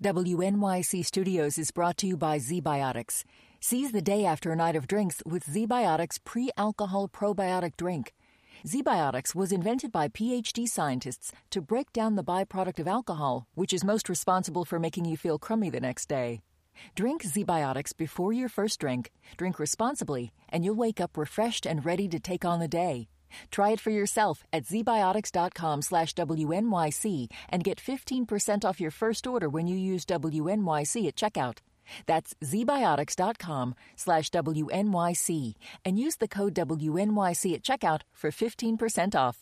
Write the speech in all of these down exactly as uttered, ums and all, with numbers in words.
W N Y C Studios is brought to you by ZBiotics. Seize the day after a night of drinks with ZBiotics pre-alcohol probiotic drink. ZBiotics was invented by P H D scientists to break down the byproduct of alcohol, which is most responsible for making you feel crummy the next day. Drink ZBiotics before your first drink, drink responsibly, and you'll wake up refreshed and ready to take on the day. Try it for yourself at zbiotics.com slash WNYC and get fifteen percent off your first order when you use W N Y C at checkout. That's zbiotics.com slash WNYC and use the code W N Y C at checkout for fifteen percent off.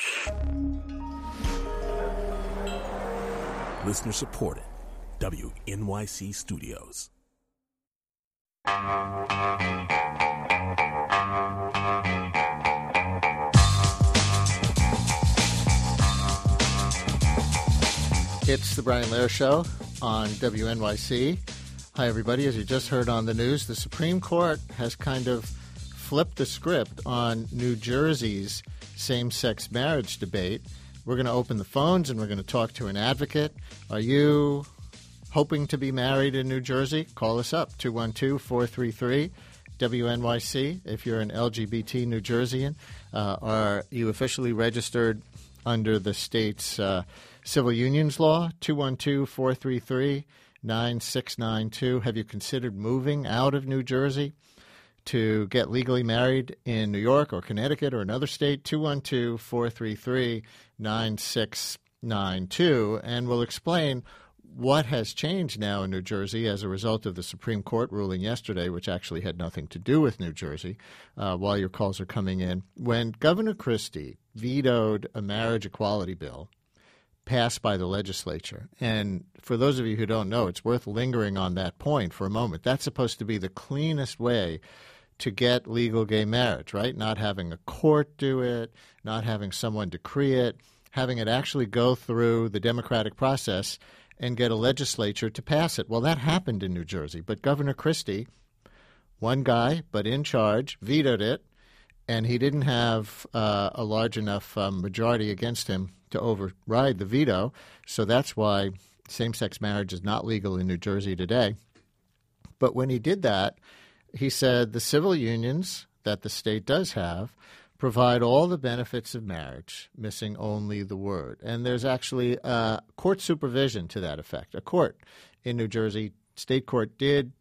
Listener supported. W N Y C Studios. It's the Brian Lehrer Show on W N Y C. Hi, everybody. As you just heard on the news, the Supreme Court has kind of flipped the script on New Jersey's same-sex marriage debate. We're going to open the phones and we're going to talk to an advocate. Are you hoping to be married in New Jersey? Call us up, two one two, four three three, W N Y C. If you're an L G B T New Jerseyan, uh, are you officially registered under the state's uh, civil unions law? two one two, four three three, nine six nine two. Have you considered moving out of New Jersey to get legally married in New York or Connecticut or another state? two one two, four three three, nine six nine two. And we'll explain what has changed now in New Jersey as a result of the Supreme Court ruling yesterday, which actually had nothing to do with New Jersey, uh, while your calls are coming in. When Governor Christie vetoed a marriage equality bill passed by the legislature, and for those of you who don't know, it's worth lingering on that point for a moment. That's supposed to be the cleanest way to get legal gay marriage, right? Not having a court do it, not having someone decree it, having it actually go through the democratic process and get a legislature to pass it. Well, that happened in New Jersey, but Governor Christie, one guy, but in charge, vetoed it, and he didn't have uh, a large enough um, majority against him to override the veto, so that's why same-sex marriage is not legal in New Jersey today. But when he did that, he said the civil unions that the state does have provide all the benefits of marriage, missing only the word. And there's actually uh, court supervision to that effect. A court in New Jersey, state court, did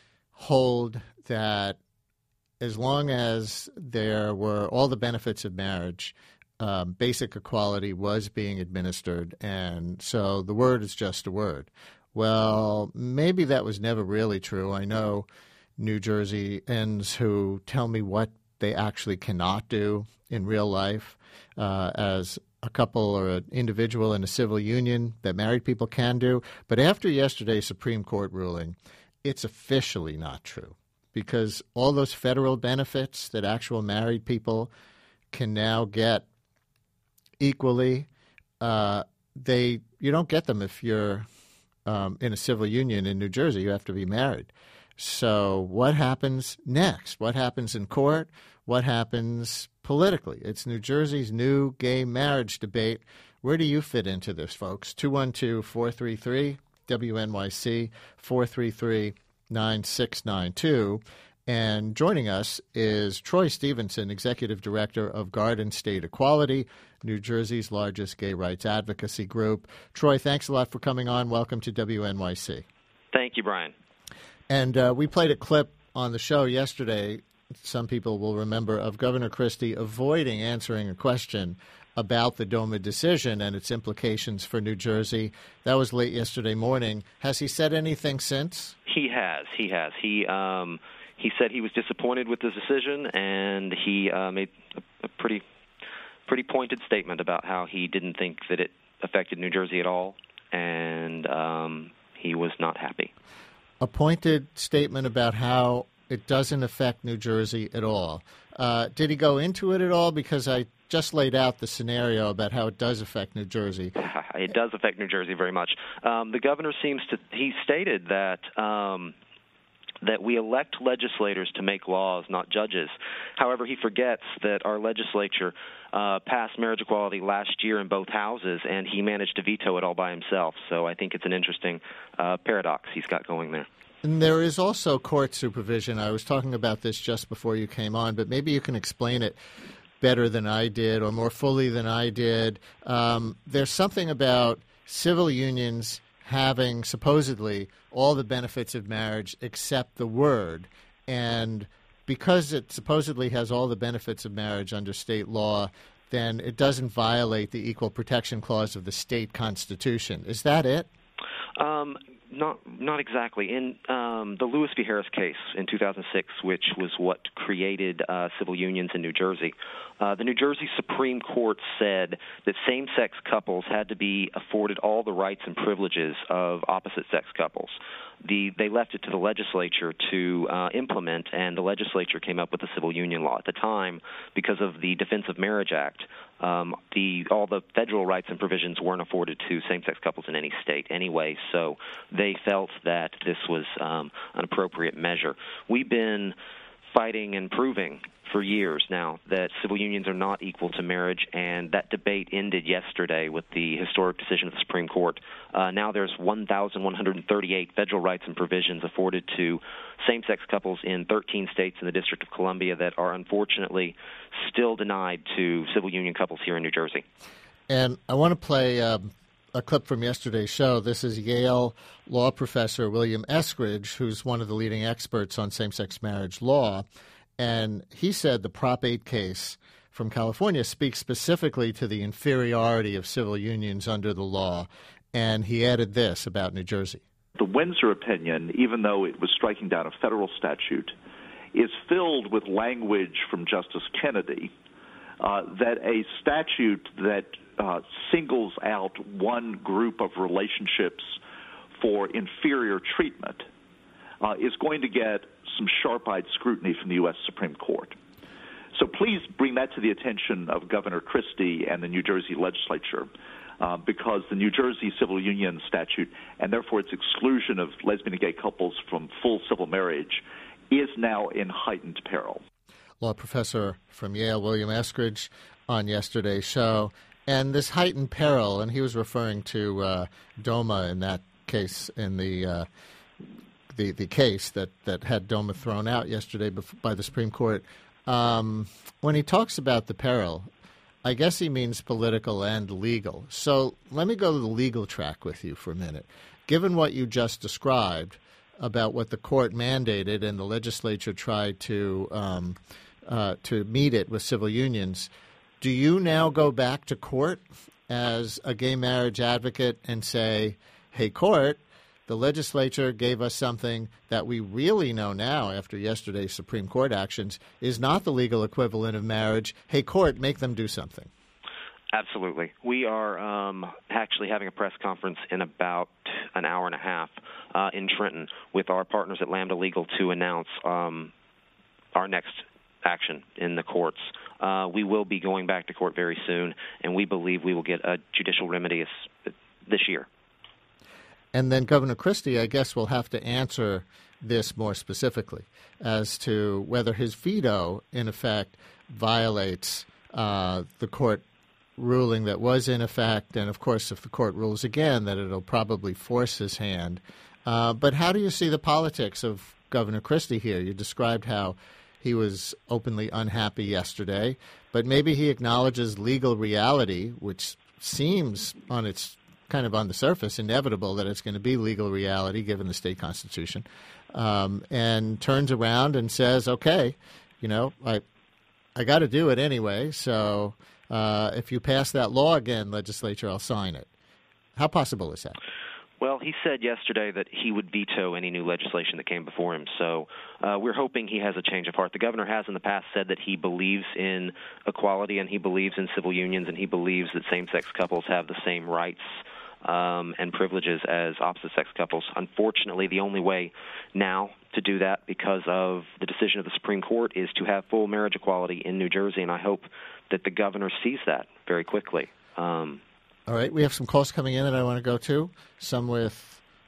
hold that as long as there were all the benefits of marriage, um, basic equality was being administered. And so the word is just a word. Well, maybe that was never really true. I know New Jerseyans who tell me what they actually cannot do in real life uh, as a couple or an individual in a civil union that married people can do. But after yesterday's Supreme Court ruling, it's officially not true because all those federal benefits that actual married people can now get equally, uh, they you don't get them if you're um, in a civil union in New Jersey. You have to be married. So what happens next? What happens in court? What happens politically? It's New Jersey's new gay marriage debate. Where do you fit into this, folks? two one two, four three three, W N Y C, four three three, nine six nine two. And joining us is Troy Stevenson, Executive Director of Garden State Equality, New Jersey's largest gay rights advocacy group. Troy, thanks a lot for coming on. Welcome to W N Y C. Thank you, Brian. And uh, we played a clip on the show yesterday, some people will remember, of Governor Christie avoiding answering a question about the DOMA decision and its implications for New Jersey. That was late yesterday morning. Has he said anything since? He has. He has. He um, he said he was disappointed with the decision, and he uh, made a, a pretty pretty pointed statement about how he didn't think that it affected New Jersey at all, and um, he was not happy. A pointed statement about how it doesn't affect New Jersey at all. Uh, did he go into it at all? Because I just laid out the scenario about how it does affect New Jersey. It does affect New Jersey very much. Um, the governor seems to – he stated that um, that we elect legislators to make laws, not judges. However, he forgets that our legislature uh, passed marriage equality last year in both houses, and he managed to veto it all by himself. So I think it's an interesting uh, paradox he's got going there. And there is also court supervision. I was talking about this just before you came on, but maybe you can explain it better than I did or more fully than I did. Um, there's something about civil unions having supposedly all the benefits of marriage except the word. And because it supposedly has all the benefits of marriage under state law, then it doesn't violate the Equal Protection Clause of the state constitution. Is that it? Um, not not exactly. In um, the Lewis v. Harris case in two thousand six, which was what created uh, civil unions in New Jersey, uh, the New Jersey Supreme Court said that same-sex couples had to be afforded all the rights and privileges of opposite-sex couples. The, they left it to the legislature to uh, implement, and the legislature came up with the civil union law. At the time, because of the Defense of Marriage Act, um, the all the federal rights and provisions weren't afforded to same-sex couples in any state anyway, so they felt that this was um, an appropriate measure. We've been fighting and proving for years now that civil unions are not equal to marriage, and that debate ended yesterday with the historic decision of the Supreme Court. Uh, now there's one thousand one hundred thirty-eight federal rights and provisions afforded to same-sex couples in thirteen states in the District of Columbia that are unfortunately still denied to civil union couples here in New Jersey. And I want to play um, a clip from yesterday's show. This is Yale law professor William Eskridge, who's one of the leading experts on same-sex marriage law. And he said the Prop eight case from California speaks specifically to the inferiority of civil unions under the law. And he added this about New Jersey. The Windsor opinion, even though it was striking down a federal statute, is filled with language from Justice Kennedy uh, that a statute that uh, singles out one group of relationships for inferior treatment uh, is going to get some sharp-eyed scrutiny from the U S Supreme Court. So please bring that to the attention of Governor Christie and the New Jersey legislature, uh, because the New Jersey civil union statute, and therefore its exclusion of lesbian and gay couples from full civil marriage, is now in heightened peril. Law professor from Yale, William Eskridge, on yesterday's show. And this heightened peril, and he was referring to uh, DOMA in that case, in the uh, the, the case that, that had DOMA thrown out yesterday by the Supreme Court. Um, when he talks about the peril, I guess he means political and legal. So let me go to the legal track with you for a minute. Given what you just described about what the court mandated and the legislature tried to um, uh, to meet it with civil unions, do you now go back to court as a gay marriage advocate and say, hey, court, the legislature gave us something that we really know now after yesterday's Supreme Court actions is not the legal equivalent of marriage. Hey, court, make them do something. Absolutely. We are um, actually having a press conference in about an hour and a half uh, in Trenton with our partners at Lambda Legal to announce um, our next action in the courts. Uh, we will be going back to court very soon, and we believe we will get a judicial remedy this year. And then Governor Christie, I guess, will have to answer this more specifically as to whether his veto, in effect, violates uh, the court ruling that was in effect. And, of course, if the court rules again, that it'll probably force his hand. Uh, but how do you see the politics of Governor Christie here? You described how he was openly unhappy yesterday, but maybe he acknowledges legal reality, which seems on its kind of on the surface inevitable that it's going to be legal reality given the state constitution, um, and turns around and says, okay, you know, I I got to do it anyway, so uh, if you pass that law again, legislature, I'll sign it. How possible is that? Well, he said yesterday that he would veto any new legislation that came before him, so uh, we're hoping he has a change of heart. The governor has in the past said that he believes in equality and he believes in civil unions and he believes that same-sex couples have the same rights um, and privileges as opposite-sex couples. Unfortunately, the only way now to do that because of the decision of the Supreme Court is to have full marriage equality in New Jersey, and I hope that the governor sees that very quickly. Um All right, we have some calls coming in that I want to go to, some with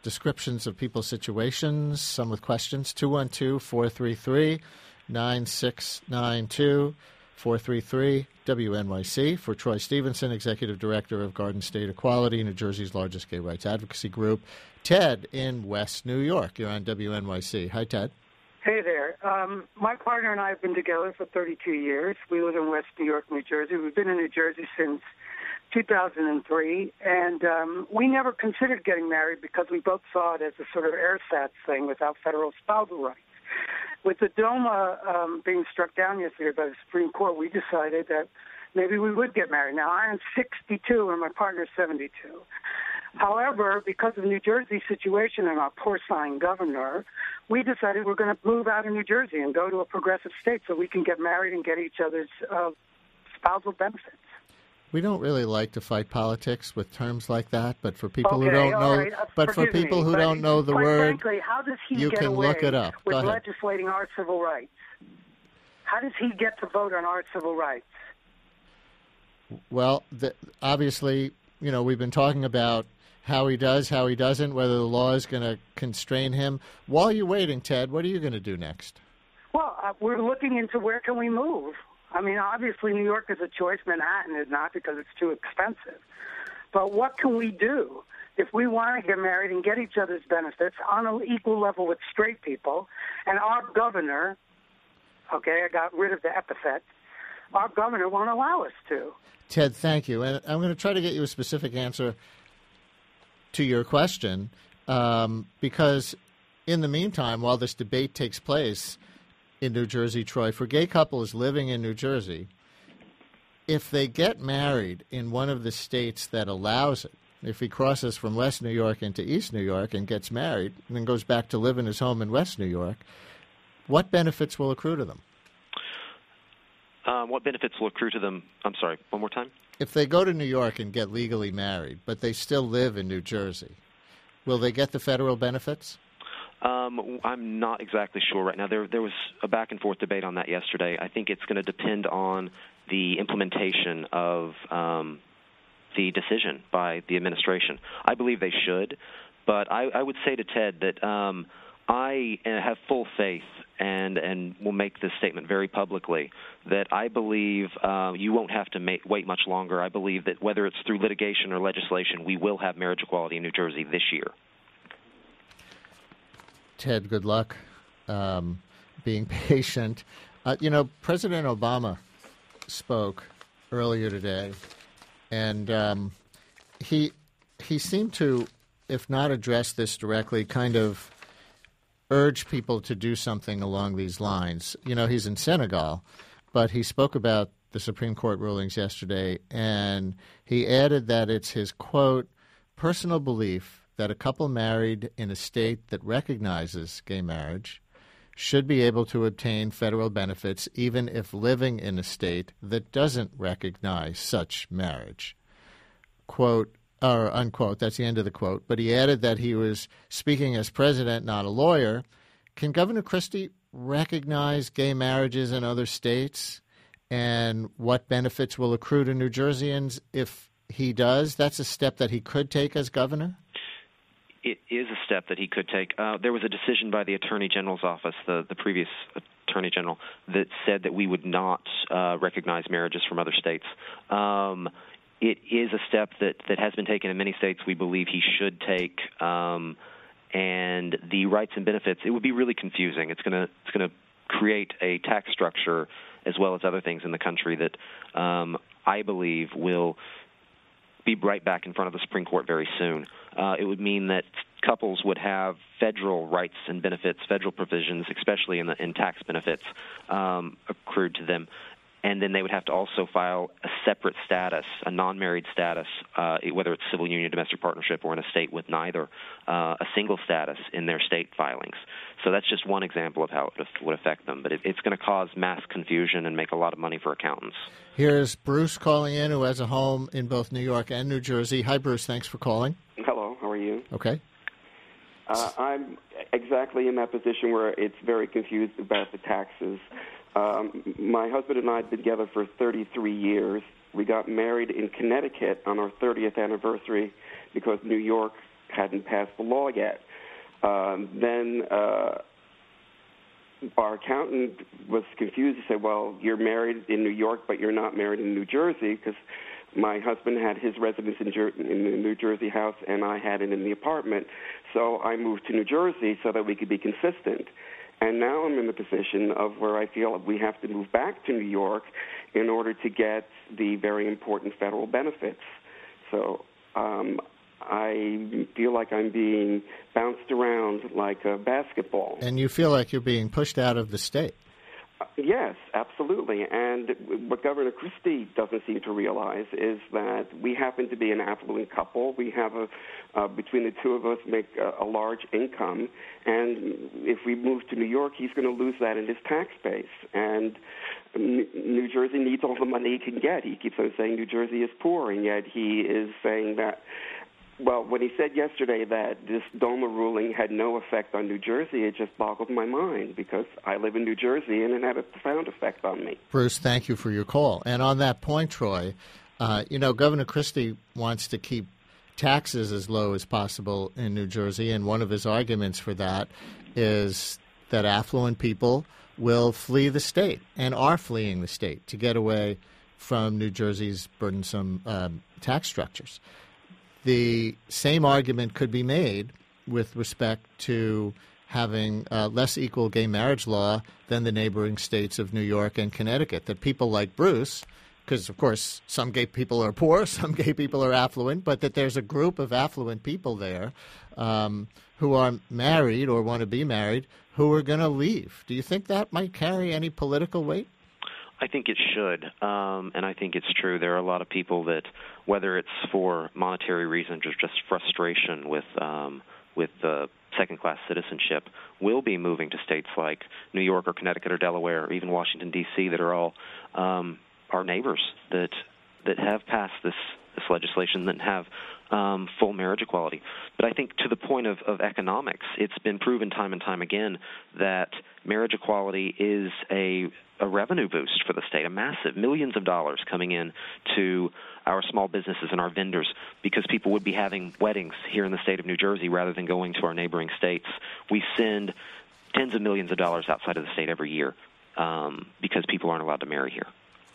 descriptions of people's situations, some with questions. two one two, four three three, nine six nine two, four three three, W N Y C. For Troy Stevenson, Executive Director of Garden State Equality, New Jersey's largest gay rights advocacy group. Ted in West New York. You're on W N Y C. Hi, Ted. Hey there. Um, my partner and I have been together for thirty-two years. We live in West New York, New Jersey. We've been in New Jersey since two thousand three, and um, we never considered getting married because we both saw it as a sort of ersatz thing without federal spousal rights. With the DOMA um, being struck down yesterday by the Supreme Court, we decided that maybe we would get married. Now, I'm sixty-two and my partner's seventy-two. However, because of the New Jersey situation and our porcine governor, we decided we're going to move out of New Jersey and go to a progressive state so we can get married and get each other's uh, spousal benefits. We don't really like to fight politics with terms like that, but for people okay, who don't know, right. uh, but for people me, who but don't know the quite word, frankly, how does he you get can away look it up. with Go ahead. legislating our civil rights? How does he get to vote on our civil rights? Well, the, obviously, you know, we've been talking about how he does, how he doesn't, whether the law is going to constrain him. While you're waiting, Ted, what are you going to do next? Well, uh, we're looking into where can we move. I mean, obviously, New York is a choice. Manhattan is not because it's too expensive. But what can we do if we want to get married and get each other's benefits on an equal level with straight people? And our governor, okay, I got rid of the epithet, our governor won't allow us to. Ted, thank you. And I'm going to try to get you a specific answer to your question, um, because in the meantime, while this debate takes place in New Jersey, Troy, for gay couples living in New Jersey, if they get married in one of the states that allows it, if he crosses from West New York into East New York and gets married and then goes back to live in his home in West New York, what benefits will accrue to them? Um, what benefits will accrue to them? I'm sorry, one more time? If they go to New York and get legally married, but they still live in New Jersey, will they get the federal benefits? Um, I'm not exactly sure right now. There, there was a back-and-forth debate on that yesterday. I think it's going to depend on the implementation of um, the decision by the administration. I believe they should, but I, I would say to Ted that um, I have full faith and and will make this statement very publicly, that I believe uh, you won't have to make, wait much longer. I believe that whether it's through litigation or legislation, we will have marriage equality in New Jersey this year. Ted, good luck um, being patient. Uh, you know, President Obama spoke earlier today, and um, he he seemed to, if not address this directly, kind of urge people to do something along these lines. You know, he's in Senegal, but he spoke about the Supreme Court rulings yesterday, and he added that it's his, quote, personal belief that a couple married in a state that recognizes gay marriage should be able to obtain federal benefits even if living in a state that doesn't recognize such marriage. Quote, or unquote, that's the end of the quote. But he added that he was speaking as president, not a lawyer. Can Governor Christie recognize gay marriages in other states, and what benefits will accrue to New Jerseyans if he does? That's a step that he could take as governor? It is a step that he could take. Uh, there was a decision by the Attorney General's office, the, the previous Attorney General, that said that we would not uh, recognize marriages from other states. Um, it is a step that, that has been taken in many states. We believe he should take, um, and the rights and benefits, it would be really confusing. It's going to it's going to create a tax structure as well as other things in the country that um, I believe will be right back in front of the Supreme Court very soon. Uh, it would mean that couples would have federal rights and benefits, federal provisions, especially in, the, in tax benefits, um, accrued to them. And then they would have to also file a separate status, a non-married status, uh, whether it's civil union, domestic partnership, or in a state with neither, uh, a single status in their state filings. So that's just one example of how it would affect them. But it, it's going to cause mass confusion and make a lot of money for accountants. Here's Bruce calling in, who has a home in both New York and New Jersey. Hi, Bruce. Thanks for calling. Hello. How are you? Okay. Uh, I'm exactly in that position where it's very confused about the taxes. Um, my husband and I have been together for thirty-three years. We got married in Connecticut on our thirtieth anniversary because New York hadn't passed the law yet. Um, then uh, our accountant was confused. He said, well, you're married in New York, but you're not married in New Jersey, because my husband had his residence in, Jer- in the New Jersey house, and I had it in the apartment. So I moved to New Jersey so that we could be consistent. And now I'm in the position of where I feel we have to move back to New York in order to get the very important federal benefits. So um, I feel like I'm being bounced around like a basketball. And you feel like you're being pushed out of the state. Uh, yes, absolutely. And what Governor Christie doesn't seem to realize is that we happen to be an affluent couple. We have a, uh, between the two of us, make a, a large income. And if we move to New York, he's going to lose that in his tax base. And New Jersey needs all the money he can get. He keeps on saying New Jersey is poor, and yet he is saying that. Well, when he said yesterday that this DOMA ruling had no effect on New Jersey, it just boggled my mind, because I live in New Jersey and it had a profound effect on me. Bruce, thank you for your call. And on that point, Troy, uh, you know, Governor Christie wants to keep taxes as low as possible in New Jersey, and one of his arguments for that is that affluent people will flee the state and are fleeing the state to get away from New Jersey's burdensome um, tax structures. The same argument could be made with respect to having uh, less equal gay marriage law than the neighboring states of New York and Connecticut, that people like Bruce, because, of course, some gay people are poor, some gay people are affluent, but that there's a group of affluent people there um, who are married or want to be married who are going to leave. Do you think that might carry any political weight? I think it should, um, and I think it's true. There are a lot of people that, whether it's for monetary reasons or just frustration with um, with the second-class citizenship, will be moving to states like New York or Connecticut or Delaware or even Washington, D C that are all um, our neighbors that that have passed this, this legislation, that have um, full marriage equality. But I think to the point of, of economics, it's been proven time and time again that marriage equality is a a revenue boost for the state, a massive millions of dollars coming in to our small businesses and our vendors, because people would be having weddings here in the state of New Jersey rather than going to our neighboring states. We send tens of millions of dollars outside of the state every year um, because people aren't allowed to marry here.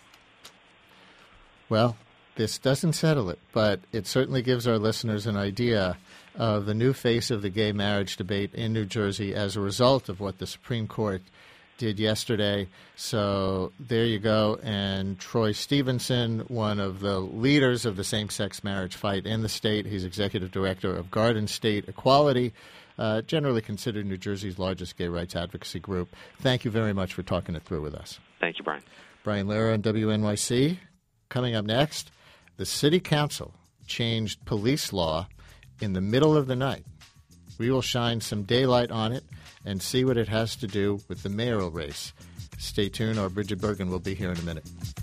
Well, this doesn't settle it, but it certainly gives our listeners an idea of the new face of the gay marriage debate in New Jersey as a result of what the Supreme Court did yesterday. So there you go. And Troy Stevenson, one of the leaders of the same-sex marriage fight in the state. He's executive director of Garden State Equality, uh, generally considered New Jersey's largest gay rights advocacy group. Thank you very much for talking it through with us. Thank you, Brian. Brian Lehrer on W N Y C. Coming up next, the city council changed police law in the middle of the night. We will shine some daylight on it and see what it has to do with the mayoral race. Stay tuned. Our Bridget Bergen will be here in a minute.